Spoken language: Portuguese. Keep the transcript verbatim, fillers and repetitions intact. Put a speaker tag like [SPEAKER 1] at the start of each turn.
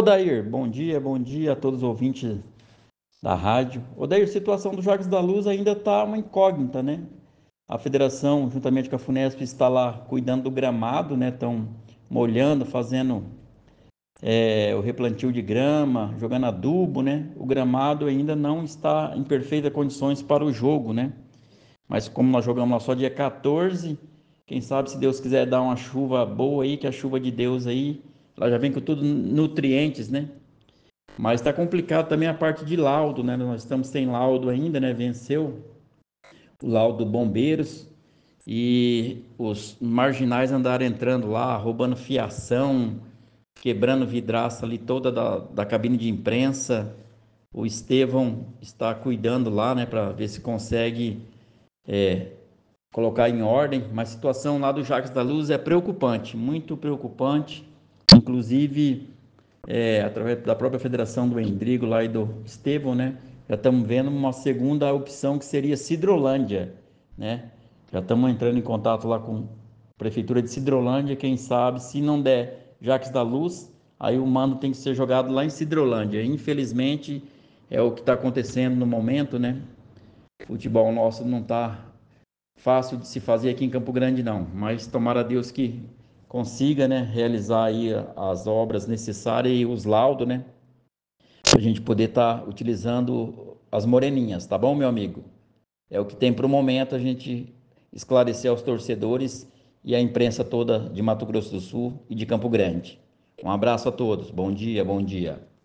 [SPEAKER 1] Odair, bom dia, bom dia a todos os ouvintes da rádio. Odair, a situação dos Jogos da Luz ainda está uma incógnita, né? A federação, juntamente com a Funesp, está lá cuidando do gramado, né? Estão molhando, fazendo é, o replantio de grama, jogando adubo, né? O gramado ainda não está em perfeitas condições para o jogo, né? Mas como nós jogamos lá só dia quatorze, quem sabe se Deus quiser dar uma chuva boa aí, que a chuva de Deus aí, ela já vem com tudo nutrientes, né? Mas está complicado também a parte de laudo, né? Nós estamos sem laudo ainda, né? Venceu o laudo Bombeiros e os marginais andaram entrando lá, roubando fiação, quebrando vidraça ali toda da, da cabine de imprensa. O Estevão está cuidando lá, né? Para ver se consegue é, colocar em ordem. Mas a situação lá do Jacques da Luz é preocupante, muito preocupante. Inclusive é, através da própria federação do Endrigo lá e do Estevão, né? Já estamos vendo uma segunda opção que seria Sidrolândia, né? Já estamos entrando em contato lá com a prefeitura de Sidrolândia, quem sabe, se não der Jacques da Luz, aí o mando tem que ser jogado lá em Sidrolândia. Infelizmente, é o que está acontecendo no momento, né? O futebol nosso não está fácil de se fazer aqui em Campo Grande, não. Mas tomara a Deus que consiga, né, realizar aí as obras necessárias e os laudos, né, para a gente poder estar tá utilizando as moreninhas, tá bom, meu amigo? É o que tem para o momento a gente esclarecer aos torcedores e à imprensa toda de Mato Grosso do Sul e de Campo Grande. Um abraço a todos. Bom dia, bom dia.